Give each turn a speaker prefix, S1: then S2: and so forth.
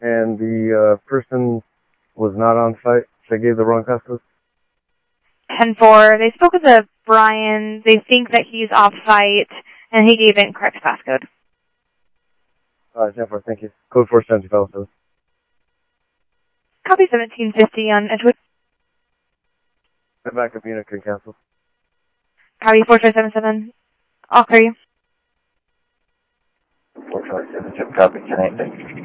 S1: and the person was not on site. They gave the wrong passcode.
S2: 10-4. They spoke with Brian. They think that he's off-site, and he gave incorrect passcode.
S1: 10-4, thank you. Code 470.
S2: Copy 1750 on Edgewood.
S1: The backup unit can cancel.
S2: Copy 4577. I'll clear you.
S3: 457, copy, 10-8.